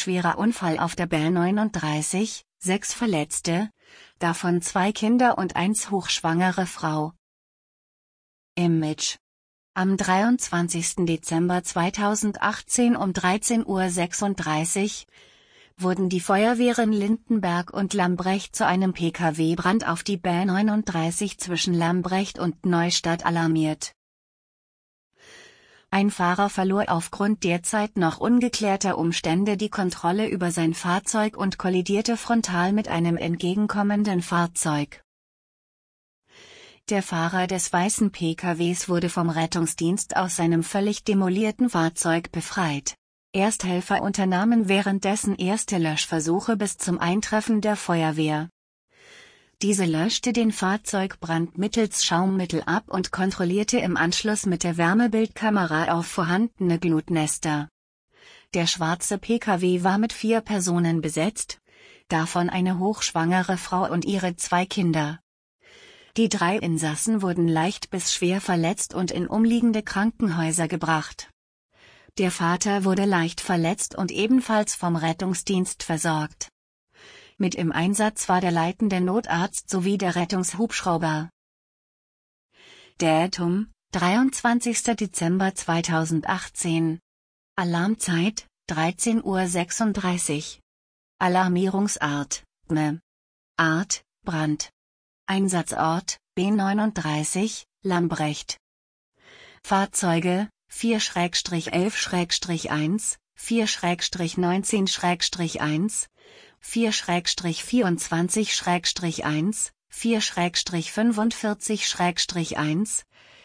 schwerer Unfall auf der BR 39, 6 Verletzte, davon 2 Kinder und 1 hochschwangere Frau. Image. Am 23. Dezember 2018 um 13:36 Uhr wurden die Feuerwehren Lindenberg und Lambrecht zu einem Pkw-Brand auf die BR 39 zwischen Lambrecht und Neustadt alarmiert. Ein Fahrer verlor aufgrund derzeit noch ungeklärter Umstände die Kontrolle über sein Fahrzeug und kollidierte frontal mit einem entgegenkommenden Fahrzeug. Der Fahrer des weißen PKWs wurde vom Rettungsdienst aus seinem völlig demolierten Fahrzeug befreit. Ersthelfer unternahmen währenddessen erste Löschversuche bis zum Eintreffen der Feuerwehr. Diese löschte den Fahrzeugbrand mittels Schaummittel ab und kontrollierte im Anschluss mit der Wärmebildkamera auf vorhandene Glutnester. Der schwarze PKW war mit 4 Personen besetzt, davon eine hochschwangere Frau und ihre 2 Kinder. Die 3 Insassen wurden leicht bis schwer verletzt und in umliegende Krankenhäuser gebracht. Der Vater wurde leicht verletzt und ebenfalls vom Rettungsdienst versorgt. Mit im Einsatz war der leitende Notarzt sowie der Rettungshubschrauber. Datum: 23. Dezember 2018. Alarmzeit: 13:36 Uhr. Alarmierungsart: BME. Art: Brand. Einsatzort: B39, Lambrecht. Fahrzeuge: 4/11/1, 4/19/1, 4/24/1, 4/45/1,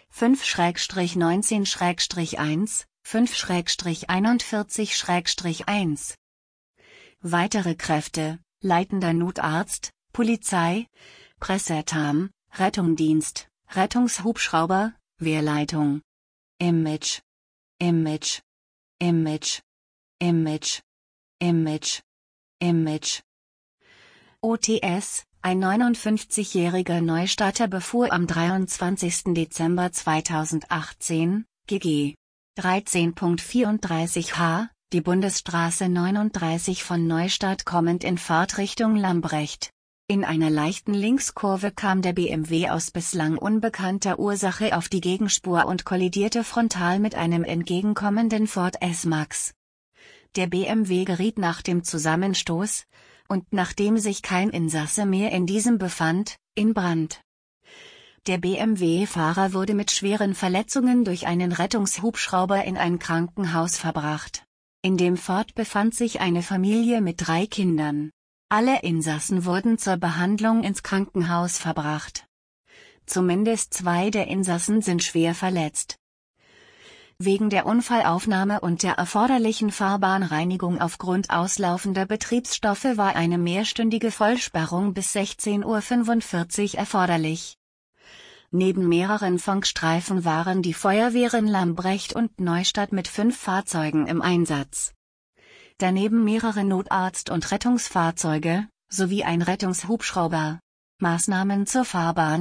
5/19/1, 5/41/1. Weitere Kräfte: leitender Notarzt, Polizei, Pressetam, Rettungsdienst, Rettungshubschrauber, Wehrleitung. Image. Image. Image. Image. Image. Image. OTS: Ein 59-jähriger Neustadter befuhr am 23. Dezember 2018, GG 13.34 H, die Bundesstraße 39 von Neustadt kommend in Fahrtrichtung Lambrecht. In einer leichten Linkskurve kam der BMW aus bislang unbekannter Ursache auf die Gegenspur und kollidierte frontal mit einem entgegenkommenden Ford S-Max. Der BMW geriet nach dem Zusammenstoß, und nachdem sich kein Insasse mehr in diesem befand, in Brand. Der BMW-Fahrer wurde mit schweren Verletzungen durch einen Rettungshubschrauber in ein Krankenhaus verbracht. In dem Ford befand sich eine Familie mit 3 Kindern. Alle Insassen wurden zur Behandlung ins Krankenhaus verbracht. Zumindest 2 der Insassen sind schwer verletzt. Wegen der Unfallaufnahme und der erforderlichen Fahrbahnreinigung aufgrund auslaufender Betriebsstoffe war eine mehrstündige Vollsperrung bis 16:45 Uhr erforderlich. Neben mehreren Funkstreifen waren die Feuerwehren Lambrecht und Neustadt mit 5 Fahrzeugen im Einsatz. Daneben mehrere Notarzt- und Rettungsfahrzeuge, sowie ein Rettungshubschrauber. Maßnahmen zur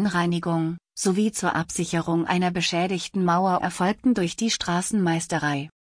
Fahrbahnreinigung, sowie zur Absicherung einer beschädigten Mauer erfolgten durch die Straßenmeisterei.